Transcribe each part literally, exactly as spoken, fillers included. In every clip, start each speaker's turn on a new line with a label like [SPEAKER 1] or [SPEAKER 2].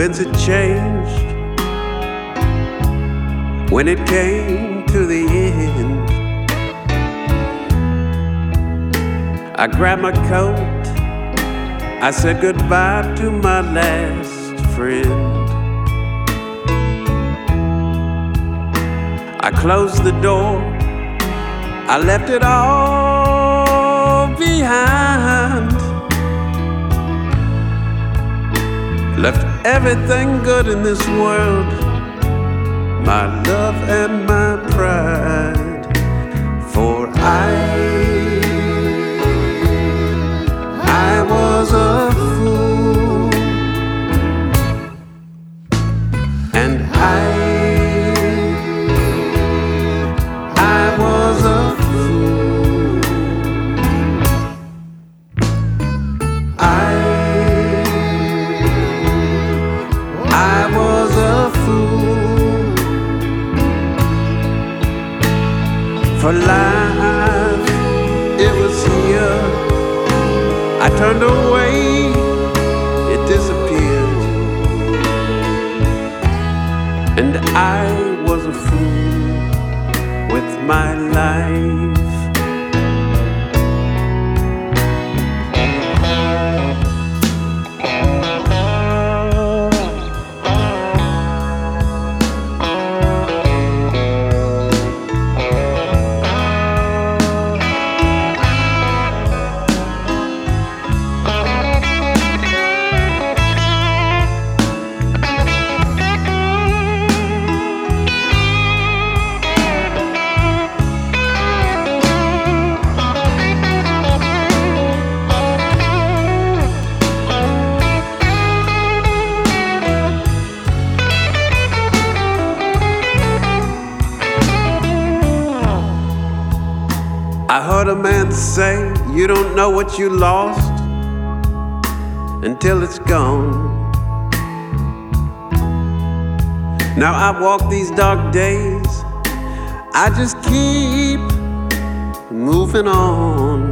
[SPEAKER 1] winds had changed when it came to the end. I grabbed my coat, I said goodbye to my last friend. I closed the door, I left it all behind. Left everything good in this world, my love and my pride. For I, I was a fool, and I, I was a fool. I I was a fool for life. It was here. I turned away, it disappeared, and I was a fool with my life. I heard a man say, you don't know what you lost until it's gone. Now I walk these dark days, I just keep moving on.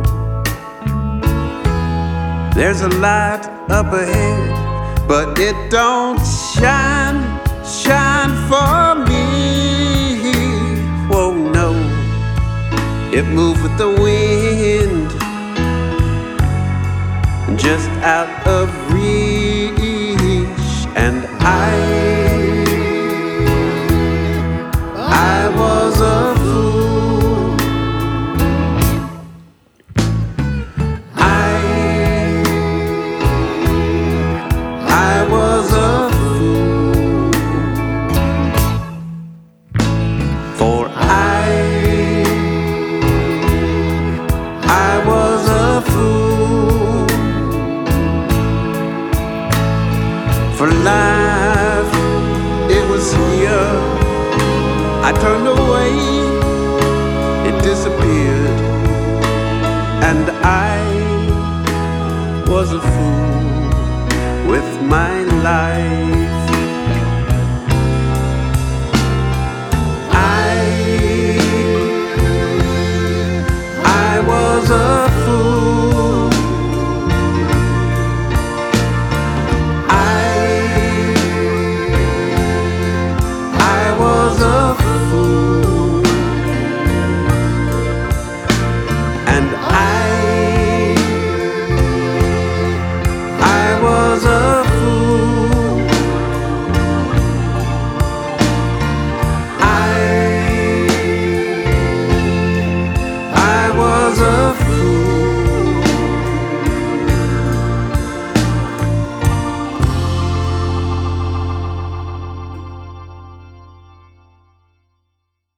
[SPEAKER 1] There's a light up ahead, but it don't shine, shine for me. Whoa, no. It moved with the wind, just out of reach. And I, I was a fool. I, I was a fool. For I I was a fool for life. It was here. I turned away, it disappeared, and I was a fool.